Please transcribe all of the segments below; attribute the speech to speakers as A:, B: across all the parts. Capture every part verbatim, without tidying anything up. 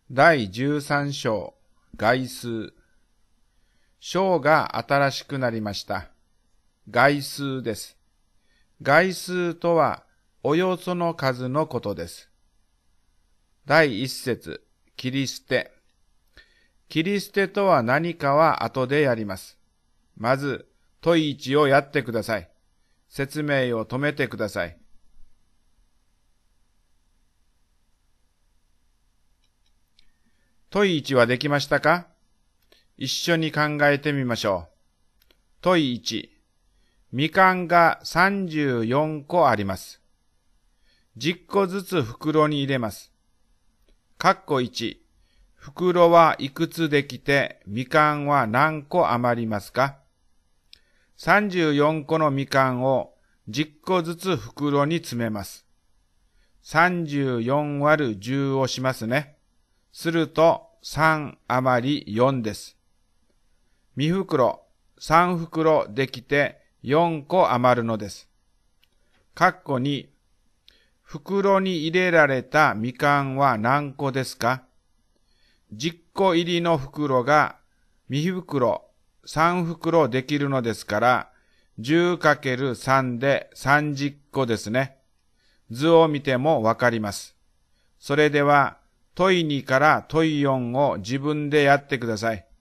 A: だいじゅうさん章、概数。章が新しくなりました。概数です。概数とは、およその数のことです。だい一節、切り捨て。切り捨てとは何かは後でやります。まず、問いいちをやってください。説明を止めてください。問いいちはできましたか？一緒に考えてみましょう。問いいち、みかんがさんじゅうよんこあります。じゅっこずつ袋に入れます。かっこいち、袋はいくつできて、みかんは何個余りますか？さんじゅうよんこのみかんをじゅっこずつ袋に詰めます。さんじゅうよんわるじゅうをしますね。するとさん余りよんです。に袋、さん袋できてよんこ余るのです。かっこに、袋に入れられたみかんは何個ですか？じゅっこ入りの袋がに袋、さん袋できるのですから、じゅうかけるさん でさんじゅっこですね。図を見てもわかります。それでは、問いにから問いよんを自分でやってください。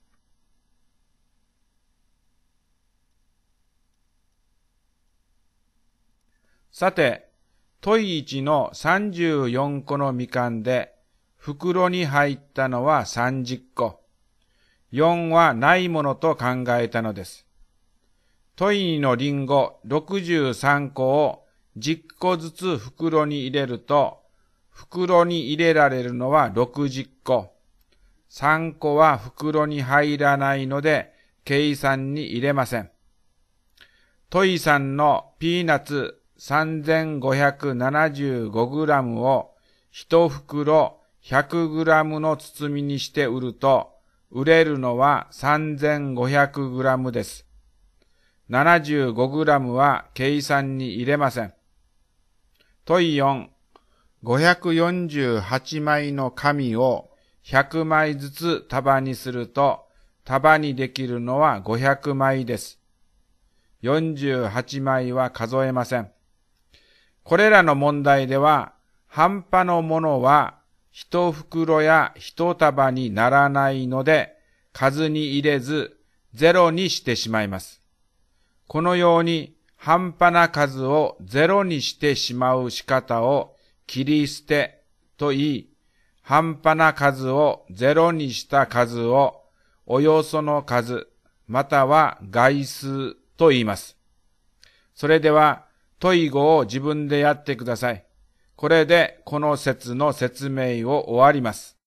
A: さて、問いいちのさんじゅうよんこのみかんで、袋に入ったのはさんじゅっこ。よんはないものと考えたのです。問いにのりんごろくじゅうさんこをじゅっこずつ袋に入れると、袋に入れられるのはろくじゅっこ。さんこは袋に入らないので、計算に入れません。問いさんのピーナッツ さんぜんごひゃくななじゅうごグラム をいち袋 ひゃくグラム の包みにして売ると、売れるのは さんぜんごひゃくグラム です。ななじゅうごグラム は計算に入れません。問いよん、ごひゃくよんじゅうはちまいの紙をひゃくまいずつ束にすると、束にできるのはごひゃくまいです。よんじゅうはちまいは数えません。これらの問題では、半端のものは一袋や一束にならないので、数に入れずゼロにしてしまいます。このように半端な数をゼロにしてしまう仕方を切り捨てと言い、半端な数をゼロにした数をおよその数または概数と言います。それでは問いごを自分でやってください。これでこの説の説明を終わります。